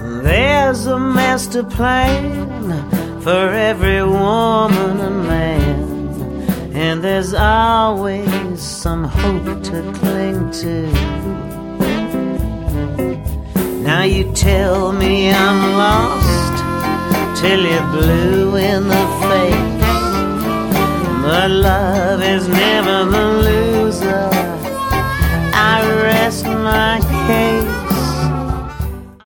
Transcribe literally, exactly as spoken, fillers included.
There's a master plan for every woman and man, and there's always some hope to cling to. Now you tell me I'm lost till you're blue in the face, but love is never the